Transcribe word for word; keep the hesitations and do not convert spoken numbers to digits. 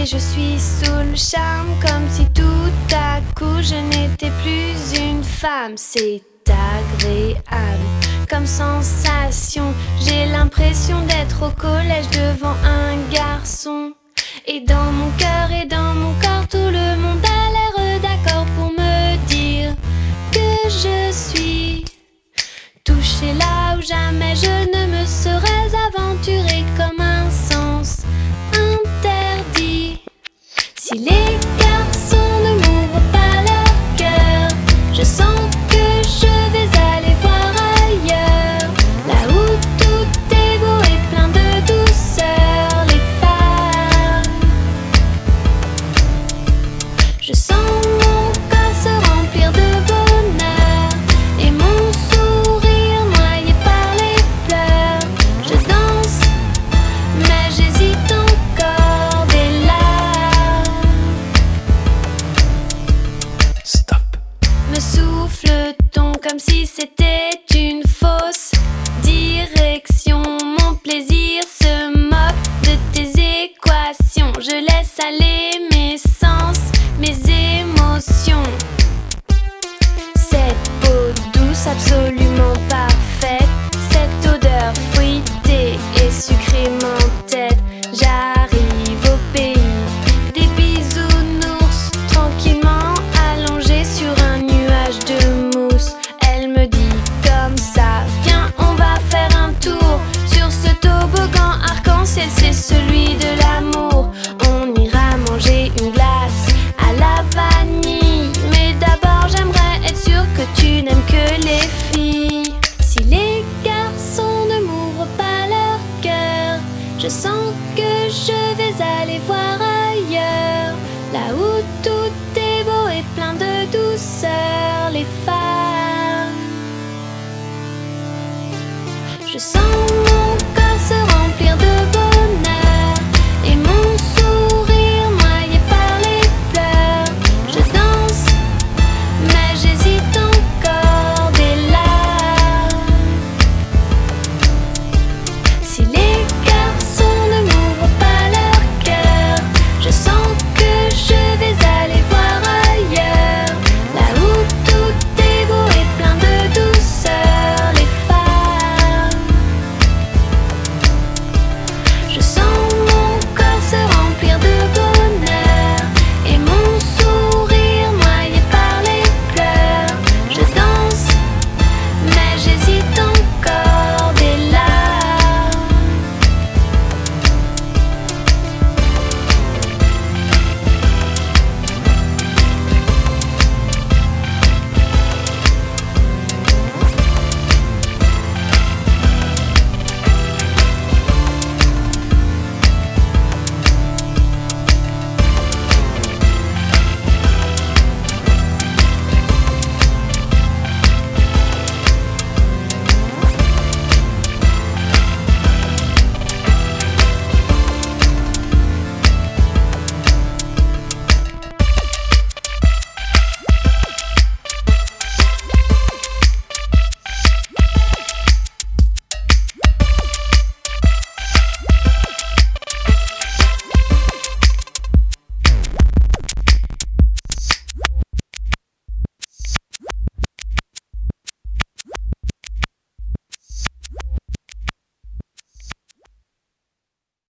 je suis sous le charme, comme si tout à coup je n'étais plus une femme. C'est agréable comme sensation, j'ai l'impression d'être au collège devant un garçon. Et dans mon cœur et dans mon corps, tout le monde a l'air d'accord pour me dire que je suis touchée là où jamais je ne me serais aventurée, comme un sens interdit. Si les garçons ne m'ouvrent pas leur cœur, je sens que je vais aller voir ailleurs, là où tout est beau et plein de douceur. Les femmes, je sens mon corps se remplir de bonheur et mon sourire noyé par les pleurs. Je danse, mais j'hésite encore, des larmes Stop. me souffle-t-on comme si c'était une fausse direction. Mon plaisir se moque de tes équations. Je laisse aller mes sens, mes émotions. Cette peau douce absolument parfaite, cette odeur fruitée et sucrée m'entête. J'arrive au pays des bisounours, tranquillement allongée sur un nuage de mousse. Elle me dit comme ça, viens on va faire un tour sur ce toboggan arc-en-ciel, c'est celui de l'amour. On ira manger une glace à la vanille, mais d'abord j'aimerais être sûre que tu n'aimes que les filles. Si les garçons ne m'ouvrent pas leur cœur, je sens que je vais aller voir ailleurs, là où tout est beau et plein de douceur. Les femmes, je sens